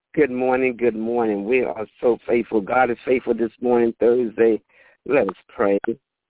Good morning. Good morning. We are so faithful. God is faithful this morning, Thursday. Let us pray.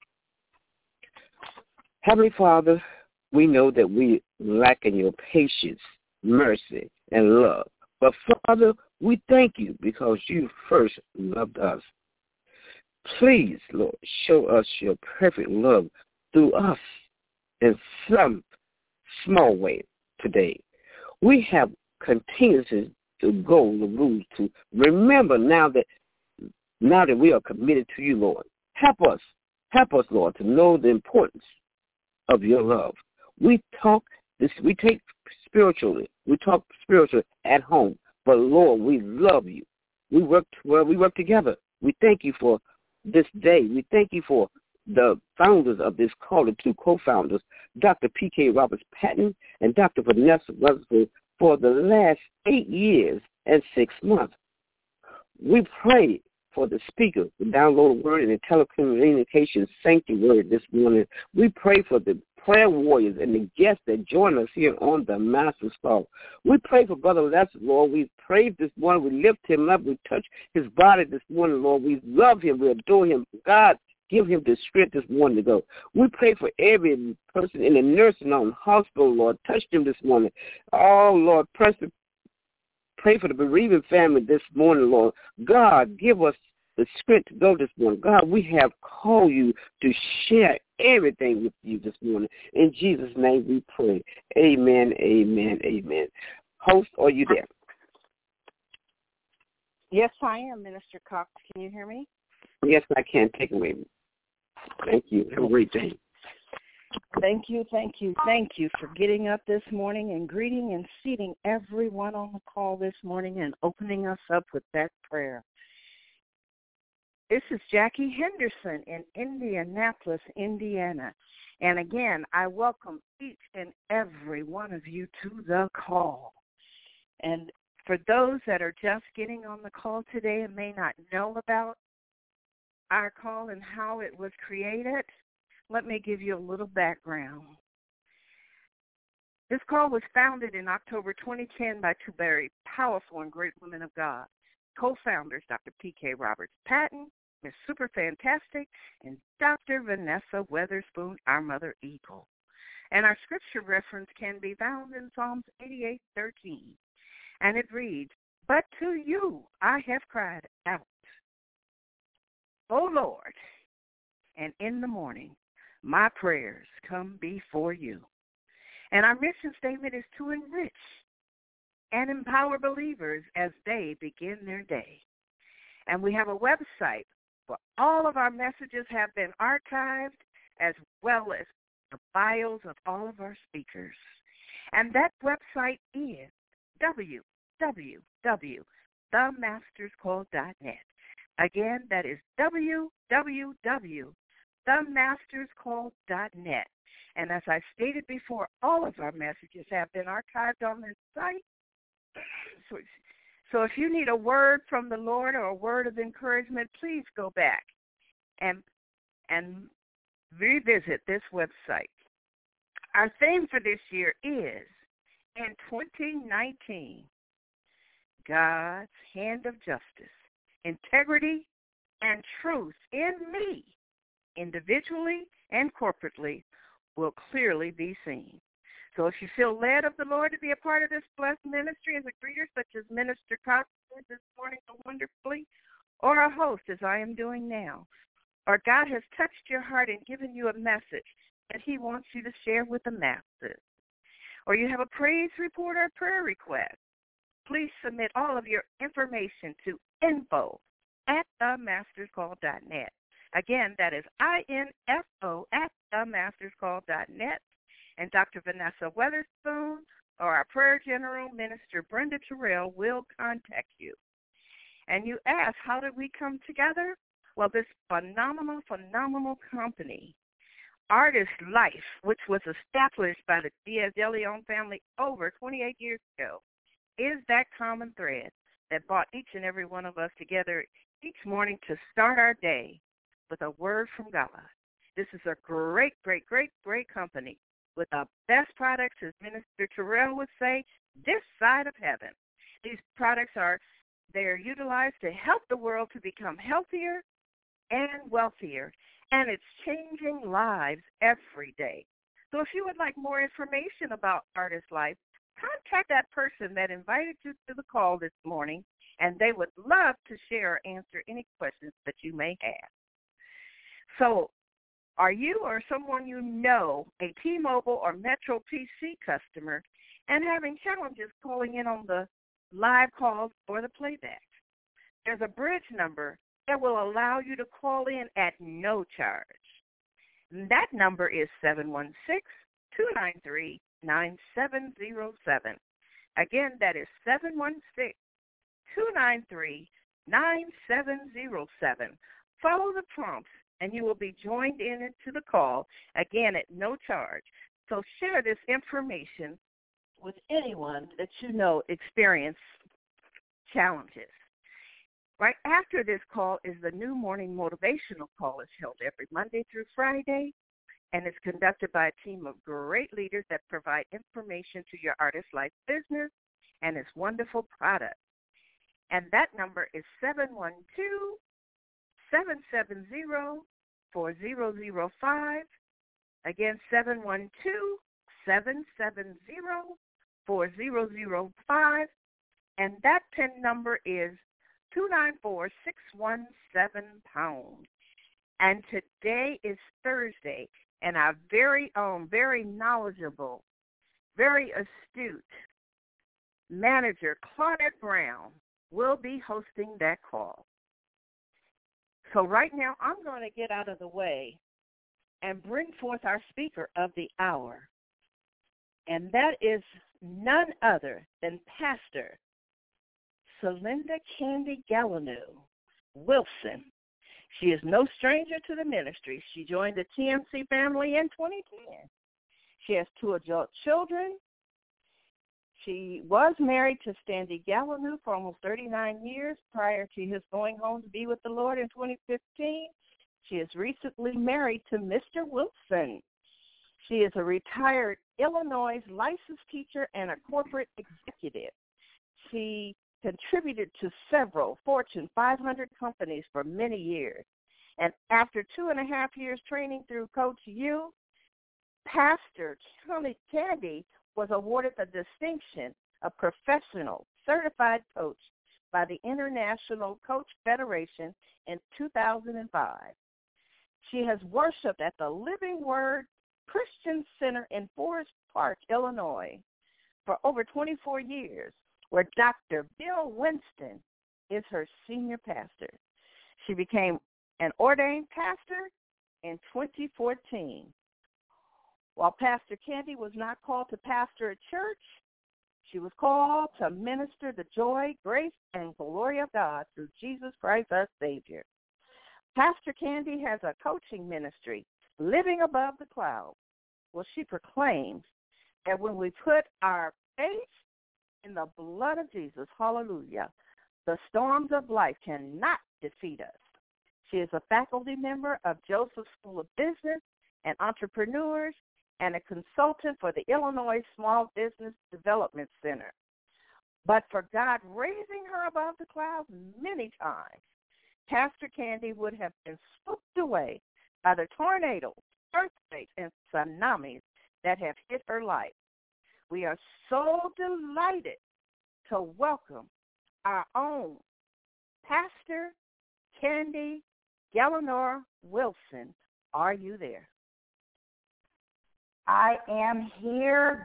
Heavenly Father, we know that we lack in your patience, mercy, and love. But Father, we thank you because you first loved us. Please, Lord, show us your perfect love through us in some small way today. We have continued to go the rules to remember now that we are committed to you, Lord. Help us, Lord, to know the importance of your love. We take spiritually. We talk spiritually at home. But Lord, we love you. We work together. We thank you for this day. We thank you for the founders of this call, the two co-founders, Dr. P.K. Roberts Patton and Dr. Vanessa Weatherspoon, for the last 8 years and 6 months. We pray for the speaker, the downloaded word and the telecommunications sanctuary word this morning. We pray for the prayer warriors and the guests that join us here on the Master's Call. We pray for Brother Lester, Lord. We pray this morning. We lift him up. We touch his body this morning, Lord. We love him. We adore him. God, give him the strength this morning to go. We pray for every person in the nursing home, hospital, Lord. Touch them this morning. Oh, Lord, pray for the bereaved family this morning, Lord. God, give us the strength to go this morning. God, we have called you to share everything with you this morning. In Jesus' name we pray. Amen, amen, amen. Host, are you there? Yes, I am, Minister Cox. Can you hear me? Yes, I can. Take it away. Thank you. Have a great day. Thank you for getting up this morning and greeting and seating everyone on the call this morning and opening us up with that prayer. This is Jackie Henderson in Indianapolis, Indiana. And again, I welcome each and every one of you to the call. And for those that are just getting on the call today and may not know about our call and how it was created, let me give you a little background. This call was founded in October 2010 by two very powerful and great women of God. Co-founders, Dr. P.K. Roberts Patton, Miss Super Fantastic, and Dr. Vanessa Weatherspoon, our Mother Eagle. And our scripture reference can be found in Psalms 88:13. And it reads, "But to you I have cried out, O Lord, and in the morning my prayers come before you." And our mission statement is to enrich and empower believers as they begin their day. And we have a website where all of our messages have been archived, as well as the bios of all of our speakers. And that website is www.themasterscall.net. Again, that is www.themasterscall.net. And as I stated before, all of our messages have been archived on this site. So if you need a word from the Lord or a word of encouragement, please go back and revisit this website. Our theme for this year is, in 2019, God's hand of justice, integrity, and truth in me, individually and corporately, will clearly be seen. So if you feel led of the Lord to be a part of this blessed ministry as a greeter, such as Minister Cox did this morning so wonderfully, or a host as I am doing now, or God has touched your heart and given you a message that he wants you to share with the masses, or you have a praise report or prayer request, please submit all of your information to info@themasterscall.net. Again, that is info@themasterscall.net. And Dr. Vanessa Weatherspoon or our prayer general, Minister Brenda Terrell, will contact you. And you ask, how did we come together? Well, this phenomenal company, Artist Life, which was established by the Diaz de Leon family over 28 years ago, is that common thread that brought each and every one of us together each morning to start our day with a word from God. This is a great company with the best products, as Minister Terrell would say, this side of heaven. These products they're utilized to help the world to become healthier and wealthier, and it's changing lives every day. So if you would like more information about Artist Life, contact that person that invited you to the call this morning, and they would love to share or answer any questions that you may have. So are you or someone you know a T-Mobile or Metro PC customer and having challenges calling in on the live calls or the playback? There's a bridge number that will allow you to call in at no charge. That number is 716-293-9707. Again, that is 716-293-9707. Follow the prompts, and you will be joined into the call, again, at no charge. So share this information with anyone that you know experience challenges. Right after this call is the new morning motivational call. It's held every Monday through Friday, and it's conducted by a team of great leaders that provide information to your Artist Life business and its wonderful product. And that number is 712-770-4005. Again, 712-770-4005. And that PIN number is 294-617-pound. And today is Thursday, and our very own, very knowledgeable, very astute manager, Claudette Brown, will be hosting that call. So right now, I'm going to get out of the way and bring forth our speaker of the hour. And that is none other than Pastor Celinda Candy Galanou Wilson. She is no stranger to the ministry. She joined the TMC family in 2010. She has 2 adult children. She was married to Stanley Galanou for almost 39 years prior to his going home to be with the Lord in 2015. She is recently married to Mr. Wilson. She is a retired Illinois licensed teacher and a corporate executive. She contributed to several Fortune 500 companies for many years. And after 2.5 years training through Coach U, Pastor Candy was awarded the distinction of professional certified coach by the International Coach Federation in 2005. She has worshiped at the Living Word Christian Center in Forest Park, Illinois, for over 24 years, where Dr. Bill Winston is her senior pastor. She became an ordained pastor in 2014. While Pastor Candy was not called to pastor a church, she was called to minister the joy, grace, and glory of God through Jesus Christ our Savior. Pastor Candy has a coaching ministry, Living Above the Clouds. Well, she proclaims that when we put our faith in the blood of Jesus, hallelujah, the storms of life cannot defeat us. She is a faculty member of Joseph School of Business and Entrepreneurs and a consultant for the Illinois Small Business Development Center. But for God raising her above the clouds many times, Pastor Candy would have been swooped away by the tornadoes, earthquakes, and tsunamis that have hit her life. We are so delighted to welcome our own Pastor Candy Galanou Wilson. Are you there? I am here.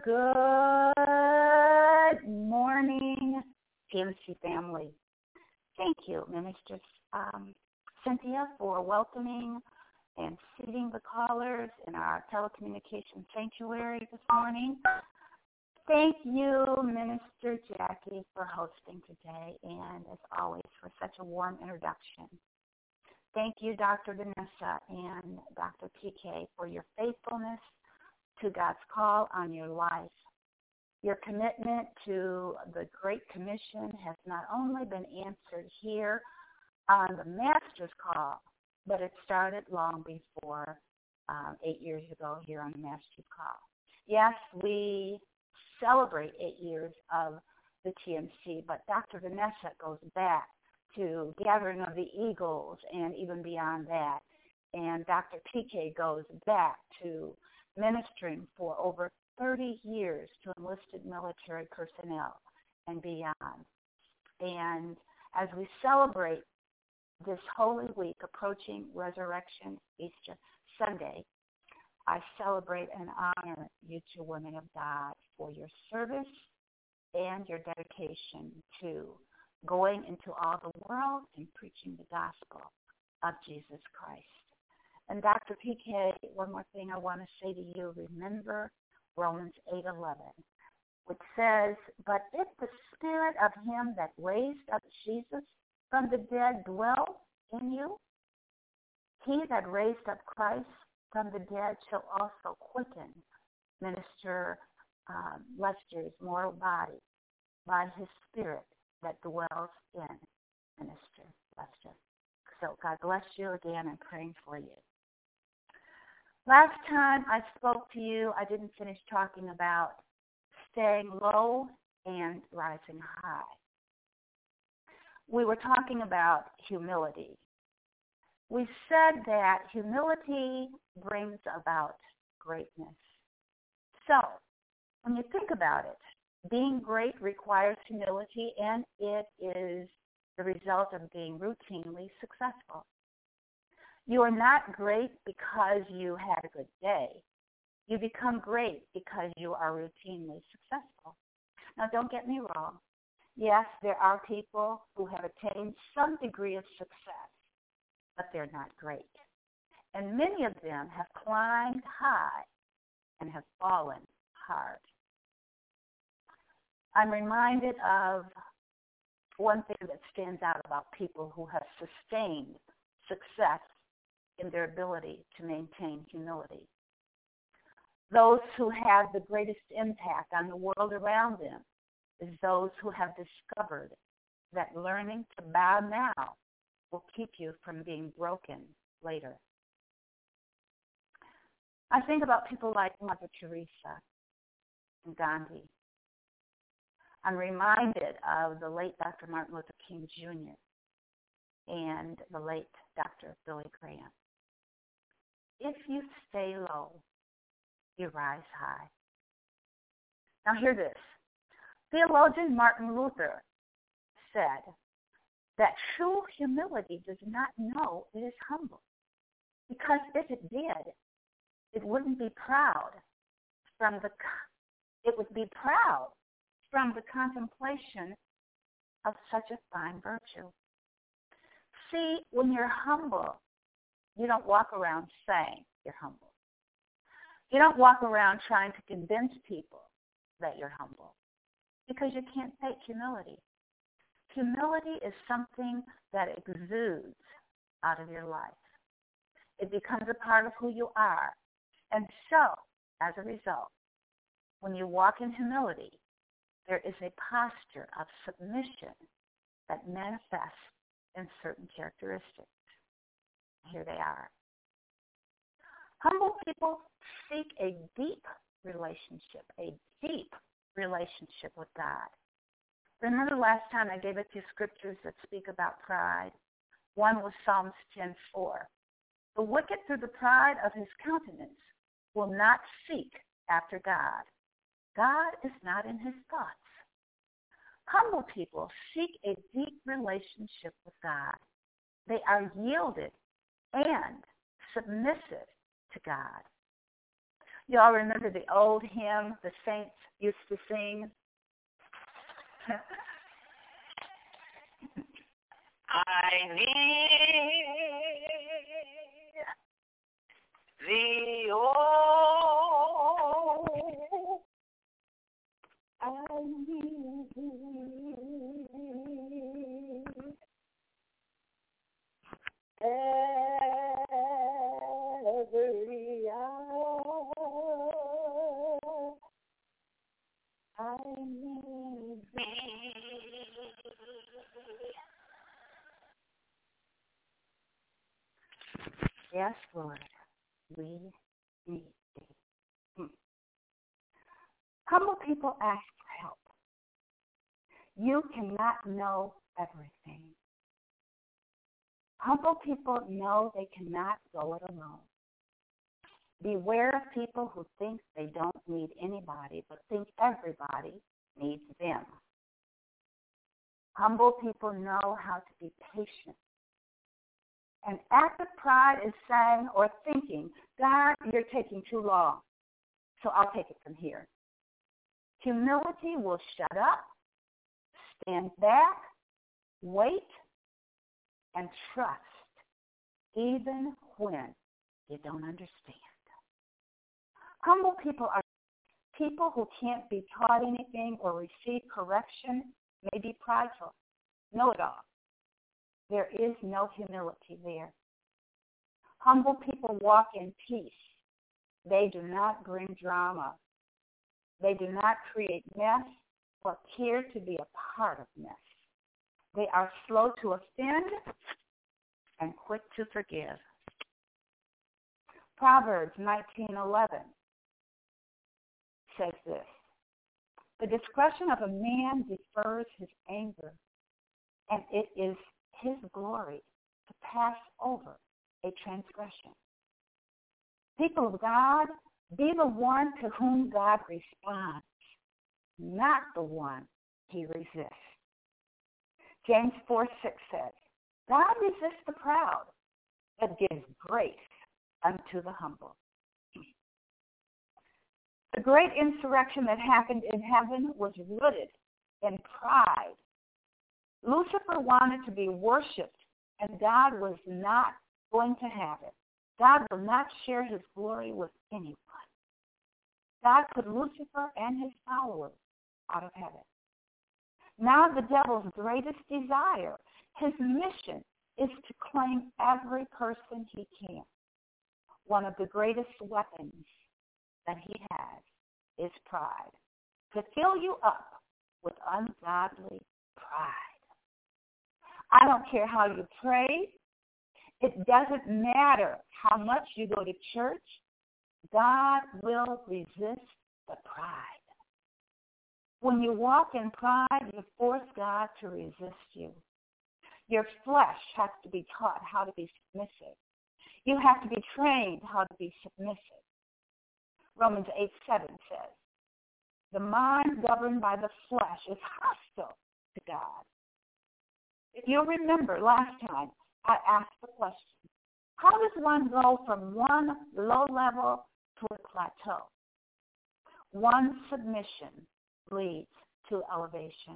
Good morning, TMC family. Thank you, Minister Cynthia, for welcoming and seating the callers in our telecommunications sanctuary this morning. Thank you, Minister Jackie, for hosting today, and as always, for such a warm introduction. Thank you, Dr. Vanessa and Dr. PK, for your faithfulness to God's call on your life. Your commitment to the Great Commission has not only been answered here on the Master's Call, but it started long before 8 years ago here on the Master's Call. Yes, we celebrate 8 years of the TMC, but Dr. Vanessa goes back to Gathering of the Eagles and even beyond that. And Dr. PK goes back to ministering for over 30 years to enlisted military personnel and beyond. And as we celebrate this Holy Week approaching Resurrection Easter Sunday, I celebrate and honor you two women of God for your service and your dedication to going into all the world and preaching the gospel of Jesus Christ. And Dr. PK, one more thing I want to say to you, remember Romans 8:11, which says, "But if the spirit of him that raised up Jesus from the dead dwells in you, he that raised up Christ from the dead shall also quicken Minister Lester's mortal body by his spirit that dwells in Minister Lester." So God bless you again. I'm praying for you. Last time I spoke to you, I didn't finish talking about staying low and rising high. We were talking about humility. We said that humility brings about greatness. So, when you think about it, being great requires humility, and it is the result of being routinely successful. You are not great because you had a good day. You become great because you are routinely successful. Now, don't get me wrong. Yes, there are people who have attained some degree of success, but they're not great. And many of them have climbed high and have fallen hard. I'm reminded of one thing that stands out about people who have sustained success in their ability to maintain humility. Those who have the greatest impact on the world around them is those who have discovered that learning to bow now will keep you from being broken later. I think about people like Mother Teresa and Gandhi. I'm reminded of the late Dr. Martin Luther King Jr. and the late Dr. Billy Graham. If you stay low, you rise high. Now hear this. Theologian Martin Luther said that true humility does not know it is humble, because if it did, it wouldn't be proud from the contemplation of such a fine virtue. See, when you're humble, you don't walk around saying you're humble. You don't walk around trying to convince people that you're humble, because you can't fake humility. Humility is something that exudes out of your life. It becomes a part of who you are. And so, as a result, when you walk in humility, there is a posture of submission that manifests in certain characteristics. Here they are. Humble people seek a deep relationship with God. Remember last time I gave it two scriptures that speak about pride? One was Psalms 10:4. The wicked through the pride of his countenance will not seek after God. God is not in his thoughts. Humble people seek a deep relationship with God. They are yielded and submissive to God. You all remember the old hymn the saints used to sing? I need thee, oh, I need thee every hour. I need thee. Yes, Lord, we need thee. Humble people ask for help. You cannot know everything. Humble people know they cannot go it alone. Beware of people who think they don't need anybody, but think everybody needs them. Humble people know how to be patient. An act of pride is saying or thinking, God, you're taking too long, so I'll take it from here. Humility will shut up, stand back, wait, and trust, even when you don't understand. Humble people are people who can't be taught anything or receive correction, may be prideful, know-it-all. There is no humility there. Humble people walk in peace. They do not bring drama. They do not create mess or care to be a part of mess. They are slow to offend and quick to forgive. Proverbs 19:11 says this, the discretion of a man defers his anger, and it is his glory to pass over a transgression. People of God, be the one to whom God responds, not the one he resists. James 4:6 says, God resists the proud, but gives grace unto the humble. The great insurrection that happened in heaven was rooted in pride. Lucifer wanted to be worshipped, and God was not going to have it. God will not share his glory with anyone. God put Lucifer and his followers out of heaven. Now the devil's greatest desire, his mission, is to claim every person he can. One of the greatest weapons that he has is pride, to fill you up with ungodly pride. I don't care how you pray. It doesn't matter how much you go to church. God will resist the pride. When you walk in pride, you force God to resist you. Your flesh has to be taught how to be submissive. You have to be trained how to be submissive. Romans 8:7 says, the mind governed by the flesh is hostile to God. If you'll remember last time, I asked the question, how does one go from one low level to a plateau? One submission leads to elevation.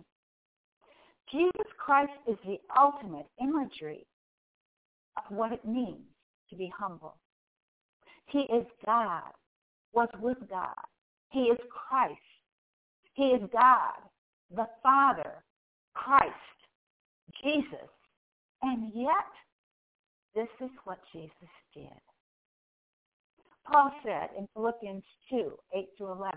Jesus Christ is the ultimate imagery of what it means to be humble. He is God, was with God. He is Christ. He is God, the Father, Christ, Jesus. And yet, this is what Jesus did. Paul said in Philippians 2:8-11,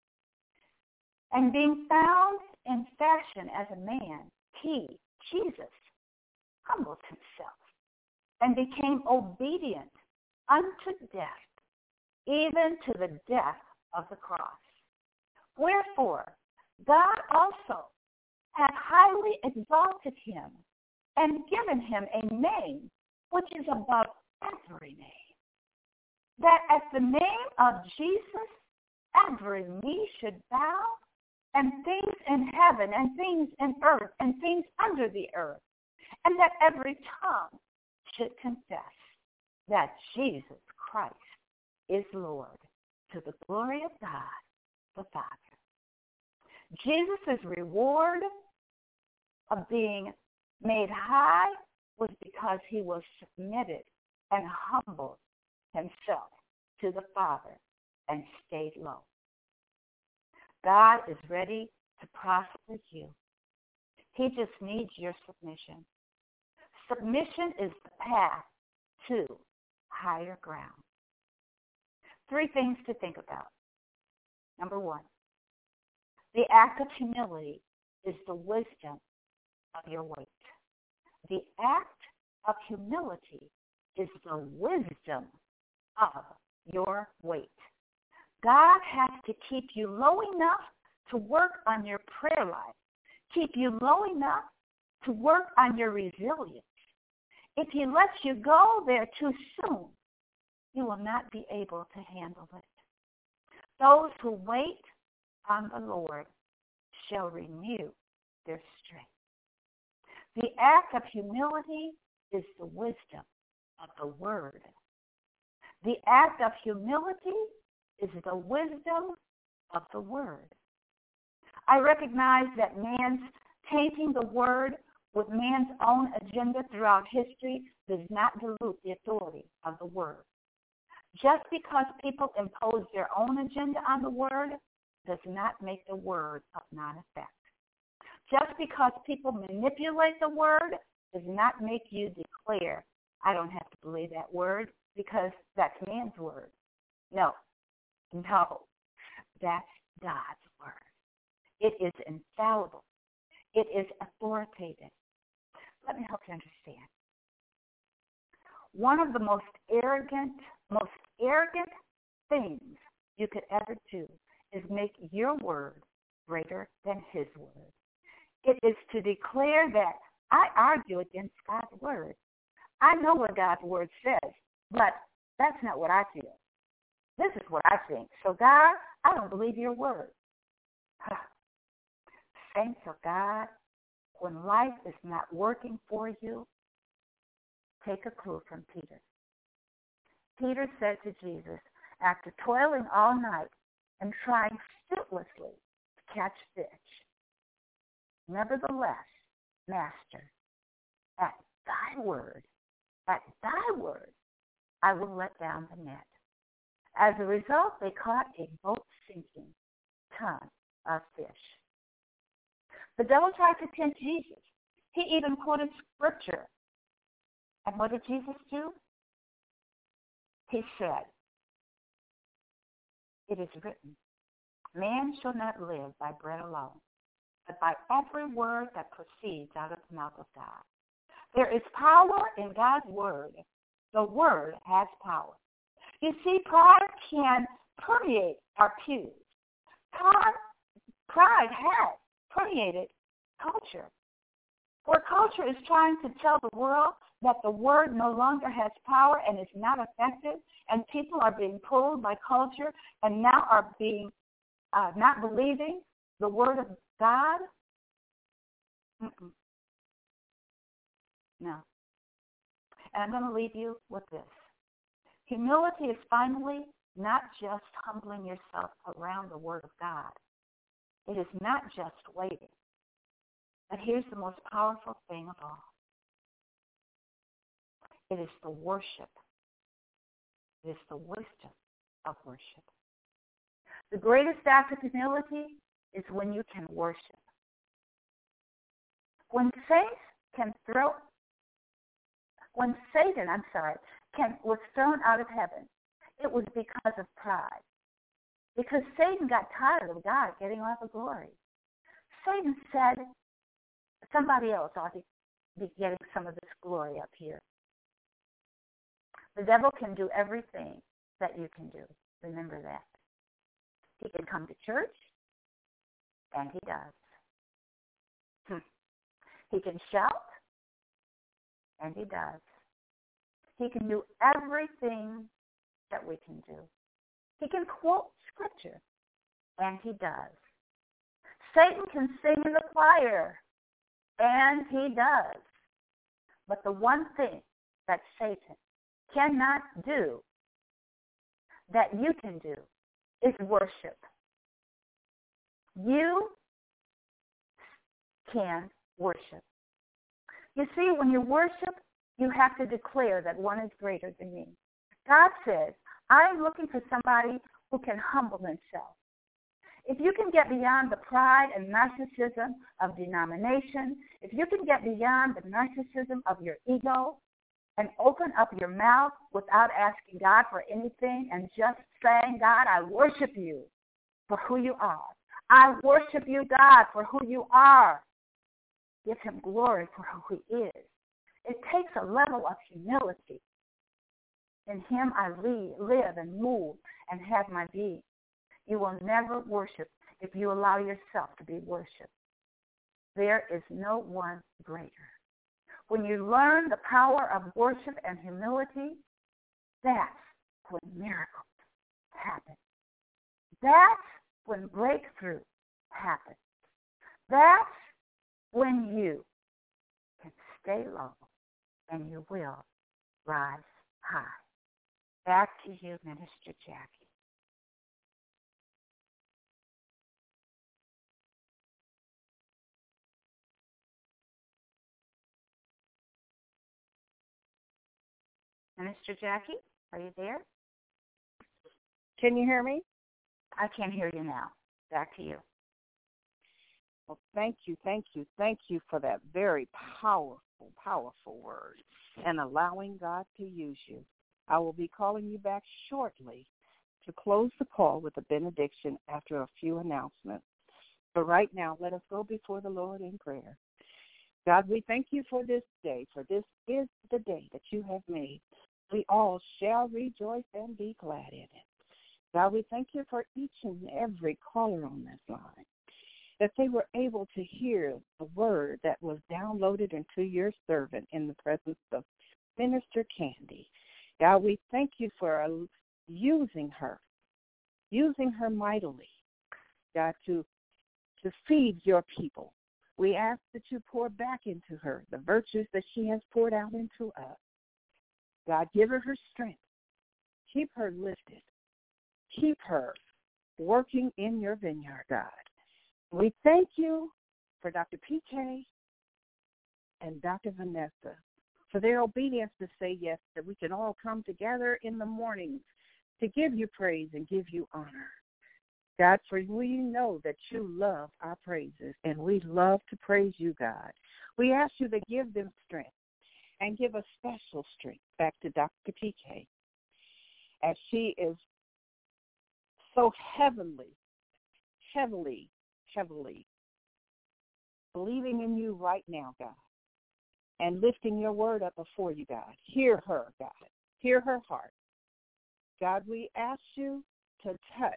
and being found in fashion as a man, he, Jesus, humbled himself and became obedient unto death, even to the death of the cross. Wherefore, God also hath highly exalted him and given him a name which is above every name, that at the name of Jesus every knee should bow, and things in heaven and things in earth and things under the earth, and that every tongue should confess that Jesus Christ is Lord, to the glory of God the Father. Jesus' reward of being made high was because he was submitted and humbled himself to the Father and stayed low. God is ready to prosper you. He just needs your submission. Submission is the path to higher ground. 3 things to think about. Number 1, the act of humility is the wisdom of your weight. The act of humility is the wisdom of your weight. God has to keep you low enough to work on your prayer life, keep you low enough to work on your resilience. If he lets you go there too soon, you will not be able to handle it. Those who wait on the Lord shall renew their strength. The act of humility is the wisdom of the word. The act of humility is the wisdom of the word. I recognize that man's tainting the word with man's own agenda throughout history does not dilute the authority of the word. Just because people impose their own agenda on the word does not make the word of non-effect. Just because people manipulate the word does not make you declare, I don't have to believe that word because that's man's word. No, that's God's word. It is infallible. It is authoritative. Let me help you understand. One of the most arrogant things you could ever do is make your word greater than his word. It is to declare that I argue against God's word. I know what God's word says, but that's not what I feel. This is what I think. So God, I don't believe your word. Saints of God, when life is not working for you, take a clue from Peter. Peter said to Jesus, after toiling all night and trying fruitlessly to catch fish, nevertheless, Master, at thy word, I will let down the net. As a result, they caught a boat-sinking ton of fish. The devil tried to tempt Jesus. He even quoted scripture. And what did Jesus do? He said, it is written, man shall not live by bread alone, but by every word that proceeds out of the mouth of God. There is power in God's word. The word has power. You see, pride can permeate our pews. Pride has permeated culture, where culture is trying to tell the world that the word no longer has power and is not effective, and people are being pulled by culture and now are being not believing the word of God. No. And I'm going to leave you with this. Humility is finally not just humbling yourself around the word of God. It is not just waiting. But here's the most powerful thing of all. It is the worship. It is the wisdom of worship. The greatest act of humility is when you can worship. When Satan was thrown out of heaven, it was because of pride. Because Satan got tired of God getting all the glory. Satan said, somebody else ought to be getting some of this glory up here. The devil can do everything that you can do. Remember that. He can come to church, and he does. He can shout, and he does. He can do everything that we can do. He can quote scripture, and he does. Satan can sing in the choir, and he does. But the one thing that Satan cannot do, that you can do, is worship. You can worship. You see, when you worship, you have to declare that one is greater than me. God says, I am looking for somebody who can humble himself. If you can get beyond the pride and narcissism of denomination, if you can get beyond the narcissism of your ego and open up your mouth without asking God for anything and just saying, God, I worship you for who you are. I worship you, God, for who you are. Give him glory for who he is. It takes a level of humility. In him I live and move and have my being. You will never worship if you allow yourself to be worshipped. There is no one greater. When you learn the power of worship and humility, that's when miracles happen. That's when breakthrough happens. That's when you can stay low and you will rise high. Back to you, Minister Jackie. Minister Jackie, are you there? Can you hear me? I can hear you now. Back to you. Well, thank you for that very powerful word and allowing God to use you. I will be calling you back shortly to close the call with a benediction after a few announcements. But right now, let us go before the Lord in prayer. God, we thank you for this day, for this is the day that you have made. We all shall rejoice and be glad in it. God, we thank you for each and every caller on this line, that they were able to hear the word that was downloaded into your servant in the presence of Minister Candy. God, we thank you for using her mightily, God, to feed your people. We ask that you pour back into her the virtues that she has poured out into us. God, give her strength. Keep her lifted. Keep her working in your vineyard, God. We thank you for Dr. PK and Dr. Vanessa for their obedience to say yes, that we can all come together in the mornings to give you praise and give you honor. God, for we know that you love our praises, and we love to praise you, God. We ask you to give them strength and give a special strength back to Dr. PK as she is so heavily believing in you right now, God, and lifting your word up before you, God. Hear her, God. Hear her heart. God, we ask you to touch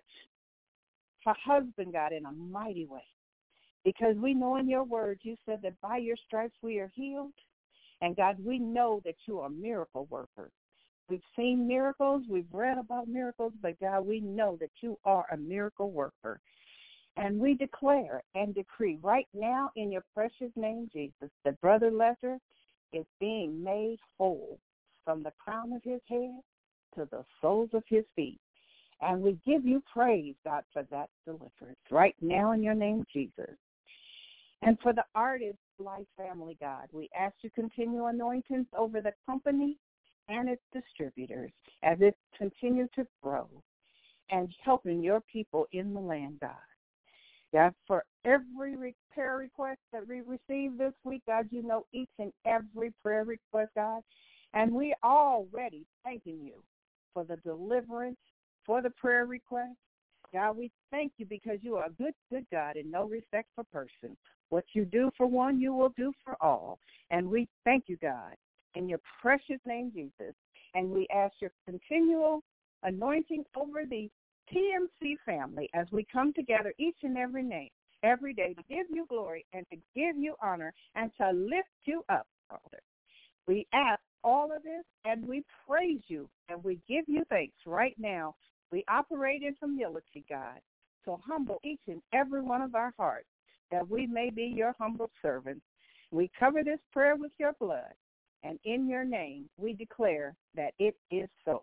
her husband, God, in a mighty way, because we know in your word you said that by your stripes we are healed. And God, we know that you are a miracle worker. We've seen miracles, we've read about miracles, but God, we know that you are a miracle worker. And we declare and decree right now in your precious name, Jesus, that Brother Lester is being made whole from the crown of his head to the soles of his feet. And we give you praise, God, for that deliverance right now in your name, Jesus. And for the Artist Life family, God, we ask you continue anointings over the company and its distributors as it continues to grow and helping your people in the land, God. God, for every prayer request that we receive this week, God, you know each and every prayer request, God, and we are already thanking you for the deliverance, for the prayer request. God, we thank you because you are a good, good God in no respect for person. What you do for one, you will do for all. And we thank you, God, in your precious name, Jesus. And we ask your continual anointing over the TMC family as we come together each and every day to give you glory and to give you honor and to lift you up, Father. We ask all of this and we praise you and we give you thanks right now. We operate in humility, God, so humble each and every one of our hearts that we may be your humble servants. We cover this prayer with your blood, and in your name we declare that it is so.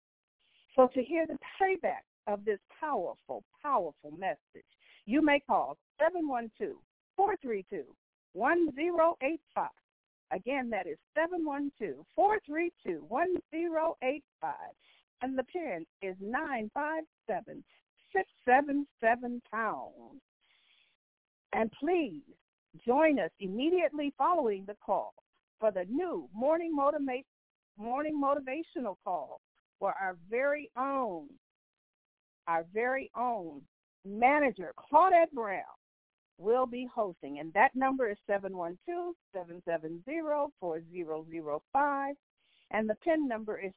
So to hear the playback of this powerful, powerful message, you may call 712-432-1085. Again, that is 712-432-1085. And the pin is 957-677#. And please join us immediately following the call for the new morning motivational call where our very own manager, Claudette Brown, will be hosting. And that number is 712-770-4005. And the PIN number is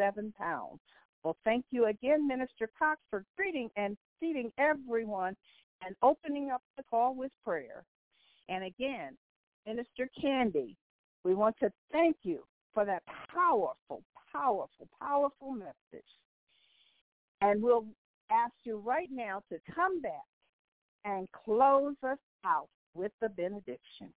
294-617#. Well, thank you again, Minister Cox, for greeting and seating everyone and opening up the call with prayer. And again, Minister Candy, we want to thank you for that powerful, powerful, powerful message. And we'll ask you right now to come back and close us out with the benediction.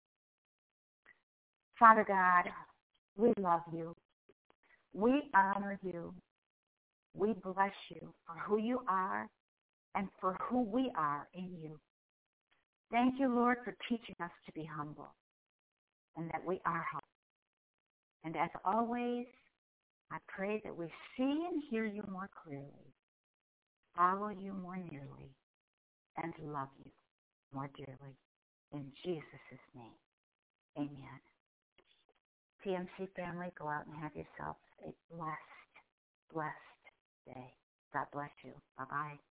Father God, we love you. We honor you. We bless you for who you are and for who we are in you. Thank you, Lord, for teaching us to be humble and that we are humble. And as always, I pray that we see and hear you more clearly, follow you more nearly, and love you more dearly. In Jesus' name, amen. TMC family, go out and have yourself a blessed day. God bless you. Bye-bye.